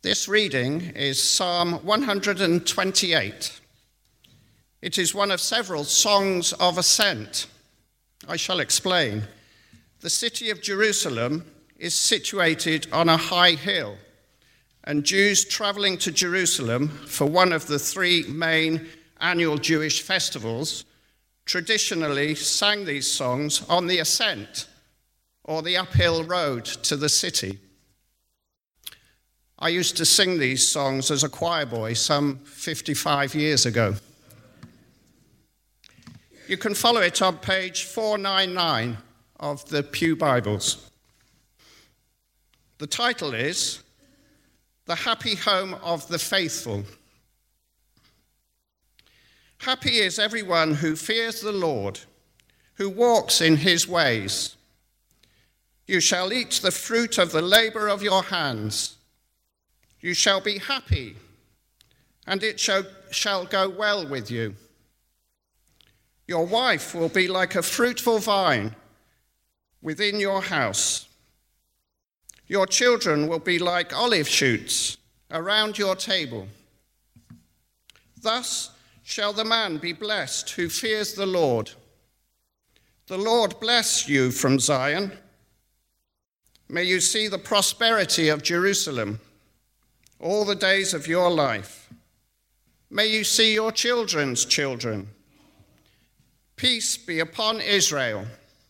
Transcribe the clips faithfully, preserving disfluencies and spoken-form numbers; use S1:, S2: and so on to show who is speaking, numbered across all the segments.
S1: This reading is Psalm one hundred twenty-eight. It is one of several songs of ascent. I shall explain. The city of Jerusalem is situated on a high hill, and Jews traveling to Jerusalem for one of the three main annual Jewish festivals traditionally sang these songs on the ascent, or the uphill road to the city. I used to sing these songs as a choir boy some fifty-five years ago. You can follow it on page four ninety-nine of the Pew Bibles. The title is The Happy Home of the Faithful. Happy is everyone who fears the Lord, who walks in his ways. You shall eat the fruit of the labor of your hands. You shall be happy, and it shall, shall go well with you. Your wife will be like a fruitful vine within your house. Your children will be like olive shoots around your table. Thus shall the man be blessed who fears the Lord. The Lord bless you from Zion. May you see the prosperity of Jerusalem all the days of your life. May you see your children's children. Peace be upon Israel.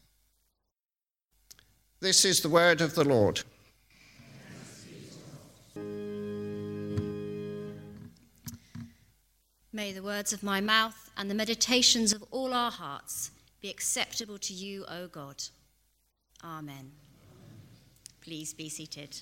S1: This is the word of the Lord.
S2: May the words of my mouth and the meditations of all our hearts be acceptable to you, O God. Amen. Please be seated.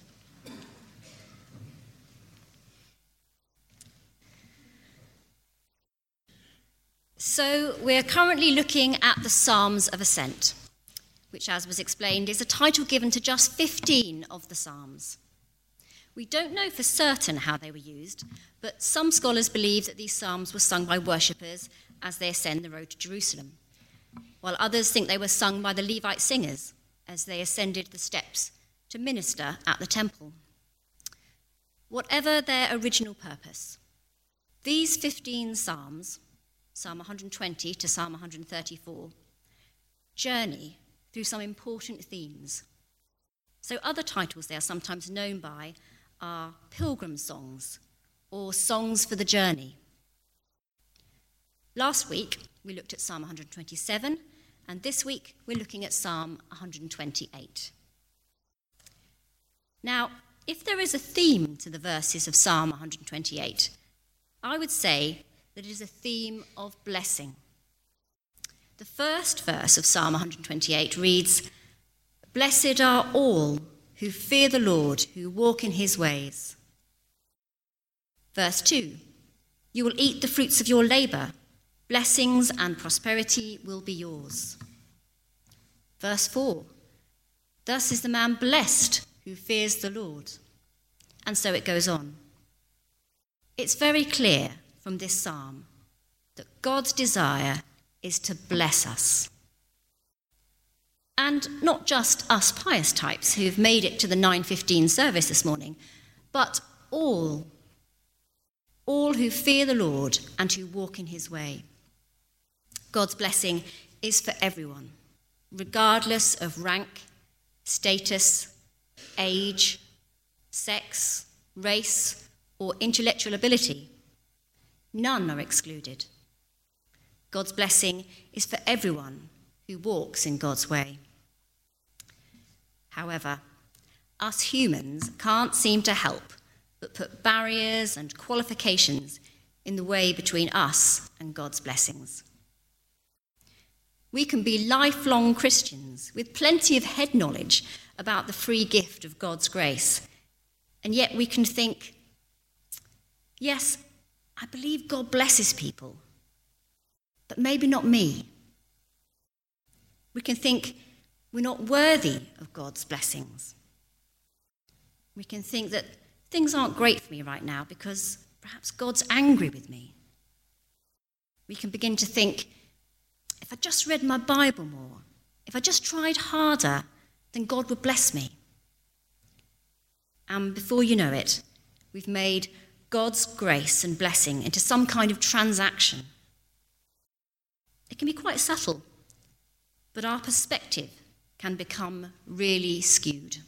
S2: So we're currently looking at the Psalms of Ascent, which, as was explained, is a title given to just fifteen of the Psalms. We don't know for certain how they were used, but some scholars believe that these psalms were sung by worshippers as they ascend the road to Jerusalem, while others think they were sung by the Levite singers as they ascended the steps to minister at the temple. Whatever their original purpose, these fifteen psalms, Psalm one hundred twenty to Psalm one hundred thirty-four, journey through some important themes. So other titles they are sometimes known by are pilgrim songs or songs for the journey. Last week we looked at Psalm one hundred twenty-seven, and this week we're looking at Psalm one hundred twenty-eight. Now, if there is a theme to the verses of Psalm one hundred twenty-eight, I would say that it is a theme of blessing. The first verse of Psalm one hundred twenty-eight reads, "Blessed are all who fear the Lord, who walk in his ways." Verse two, "You will eat the fruits of your labor. Blessings and prosperity will be yours." Verse four, "Thus is the man blessed who fears the Lord." And so it goes on. It's very clear from this psalm that God's desire is to bless us. And not just us pious types who've made it to the nine fifteen service this morning, but all, all who fear the Lord and who walk in his way. God's blessing is for everyone, regardless of rank, status, age, sex, race, or intellectual ability. None are excluded. God's blessing is for everyone who walks in God's way. However, us humans can't seem to help but put barriers and qualifications in the way between us and God's blessings. We can be lifelong Christians with plenty of head knowledge about the free gift of God's grace, and yet we can think, yes, I believe God blesses people, but maybe not me. We can think we're not worthy of God's blessings. We can think that things aren't great for me right now because perhaps God's angry with me. We can begin to think, if I just read my Bible more, if I just tried harder, then God would bless me. And before you know it, we've made God's grace and blessing into some kind of transaction. It can be quite subtle, but our perspective can become really skewed.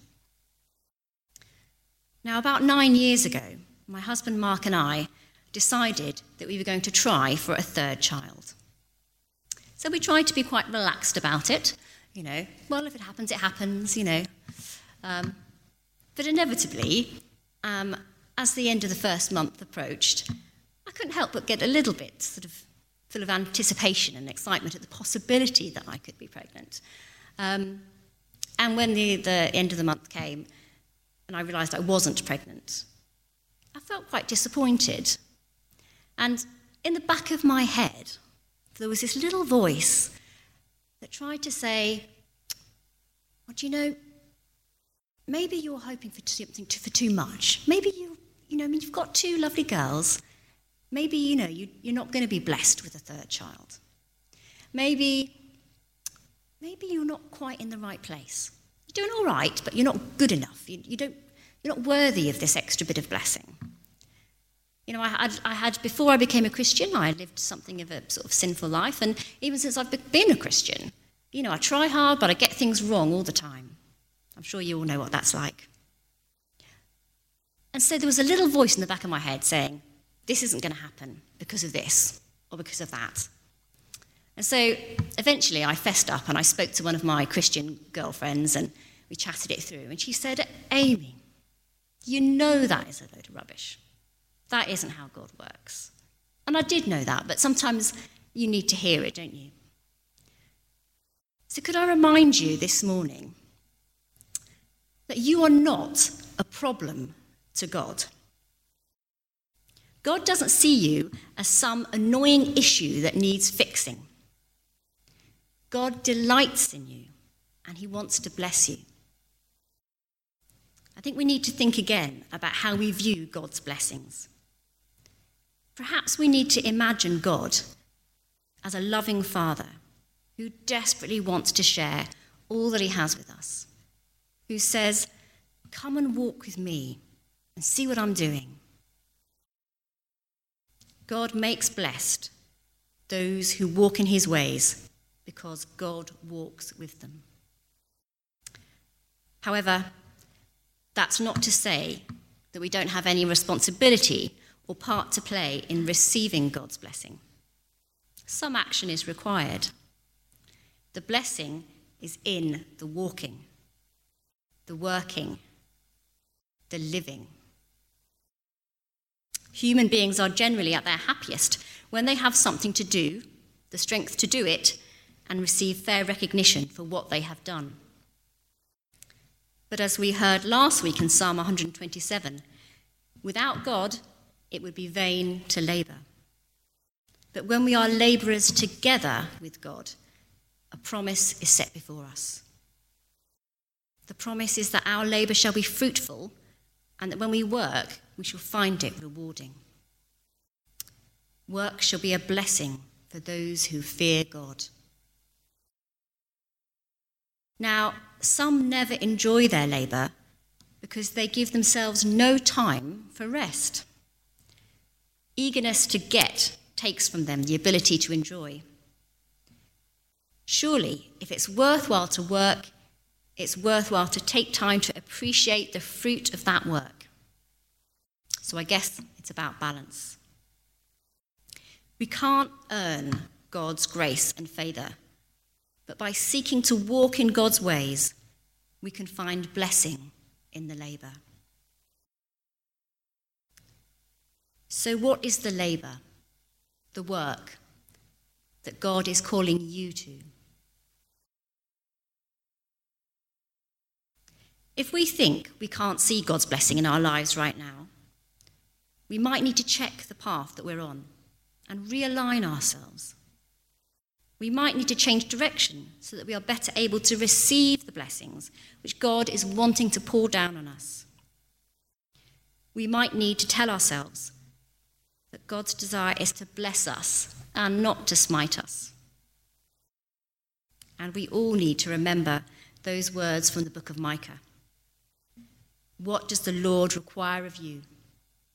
S2: Now, about nine years ago, my husband Mark and I decided that we were going to try for a third child. So we tried to be quite relaxed about it, you know, well, if it happens, it happens, you know. Um, but inevitably, um, as the end of the first month approached, I couldn't help but get a little bit sort of full of anticipation and excitement at the possibility that I could be pregnant. Um, and when the, the end of the month came and I realised I wasn't pregnant, I felt quite disappointed. And in the back of my head, there was this little voice that tried to say, well, do you know, maybe you're hoping for something too, for too much. Maybe you, you know, I mean, you've got two lovely girls. Maybe, you know, you, you're not going to be blessed with a third child. Maybe, maybe you're not quite in the right place. You're doing all right, but you're not good enough. You, you don't, you're not worthy of this extra bit of blessing. You know, I had, I had, before I became a Christian, I lived something of a sort of sinful life, and even since I've been a Christian, you know, I try hard, but I get things wrong all the time. I'm sure you all know what that's like. And so there was a little voice in the back of my head saying, this isn't going to happen because of this or because of that. And so eventually I fessed up and I spoke to one of my Christian girlfriends and we chatted it through. And she said, Amy, you know that is a load of rubbish. That isn't how God works. And I did know that, but sometimes you need to hear it, don't you? So could I remind you this morning that you are not a problem to God. God doesn't see you as some annoying issue that needs fixing. God delights in you, and he wants to bless you. I think we need to think again about how we view God's blessings. Perhaps we need to imagine God as a loving Father who desperately wants to share all that he has with us, who says, come and walk with me and see what I'm doing. God makes blessed those who walk in his ways because God walks with them. However, that's not to say that we don't have any responsibility or part to play in receiving God's blessing. Some action is required. The blessing is in the walking, the working, the living. Human beings are generally at their happiest when they have something to do, the strength to do it, and receive fair recognition for what they have done. But as we heard last week in Psalm one twenty-seven, without God, it would be vain to labour. But when we are labourers together with God, a promise is set before us. The promise is that our labour shall be fruitful, and that when we work, we shall find it rewarding. Work shall be a blessing for those who fear God. Now, some never enjoy their labour because they give themselves no time for rest. Eagerness to get takes from them the ability to enjoy. Surely, if it's worthwhile to work, it's worthwhile to take time to appreciate the fruit of that work. So I guess it's about balance. We can't earn God's grace and favour, but by seeking to walk in God's ways, we can find blessing in the labour. So what is the labour, the work that God is calling you to? If we think we can't see God's blessing in our lives right now, we might need to check the path that we're on and realign ourselves. We might need to change direction so that we are better able to receive the blessings which God is wanting to pour down on us. We might need to tell ourselves that God's desire is to bless us and not to smite us. And we all need to remember those words from the book of Micah. What does the Lord require of you?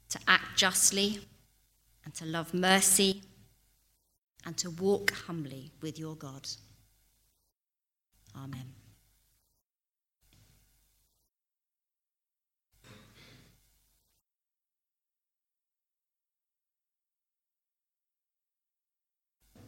S2: to act justly, and to love mercy, and to walk humbly with your God.